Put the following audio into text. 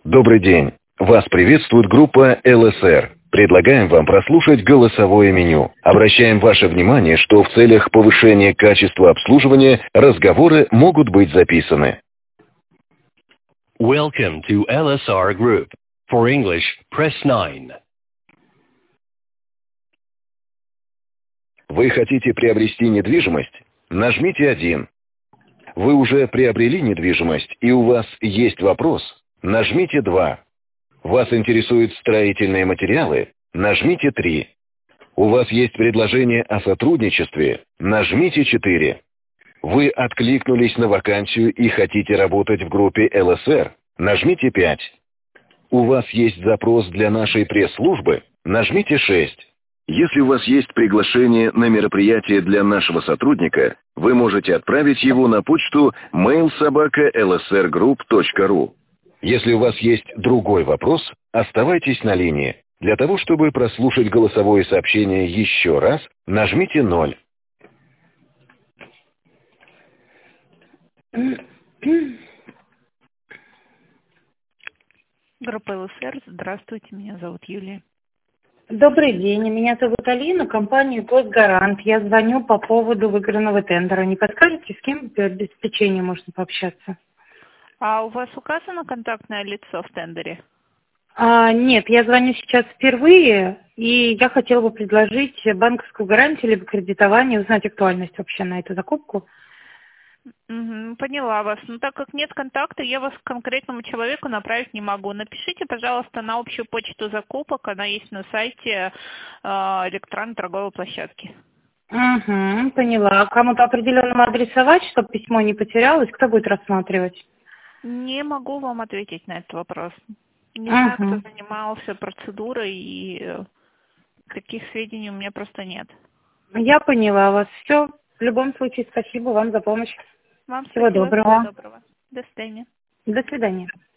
Добрый день. Вас приветствует группа ЛСР. Предлагаем вам прослушать голосовое меню. Обращаем ваше внимание, что в целях повышения качества обслуживания разговоры могут быть записаны. Welcome to LSR Group. For English, press 9. Вы хотите приобрести недвижимость? Нажмите 1. Вы уже приобрели недвижимость и у вас есть вопрос? Нажмите 2. Вас интересуют строительные материалы? Нажмите 3. У вас есть предложение о сотрудничестве? Нажмите 4. Вы откликнулись на вакансию и хотите работать в группе ЛСР? Нажмите 5. У вас есть запрос для нашей пресс-службы? Нажмите 6. Если у вас есть приглашение на мероприятие для нашего сотрудника, вы можете отправить его на почту mail@lsrgroup.ru. Если у вас есть другой вопрос, оставайтесь на линии. Для того, чтобы прослушать голосовое сообщение еще раз, нажмите 0. Группа ЛСР. Здравствуйте, меня зовут Юлия. Добрый день, меня зовут Алина, компания «Госгарант». Я звоню по поводу выигранного тендера. Не подскажете, с кем по обеспечению можно пообщаться? А у вас указано контактное лицо в тендере? Нет, я звоню сейчас впервые, и я хотела бы предложить банковскую гарантию либо кредитование, узнать актуальность вообще на эту закупку. Поняла вас. Но так как нет контакта, я вас к конкретному человеку направить не могу. Напишите, пожалуйста, на общую почту закупок. Она есть на сайте электронной торговой площадки. Поняла. Кому-то определенному адресовать, чтобы письмо не потерялось? Кто будет рассматривать? Не могу вам ответить на этот вопрос. Не знаю, кто занимался процедурой, и таких сведений у меня просто нет. Я поняла вас. Все. В любом случае, спасибо вам за помощь. Вам Всего спасибо. доброго. До свидания. До свидания.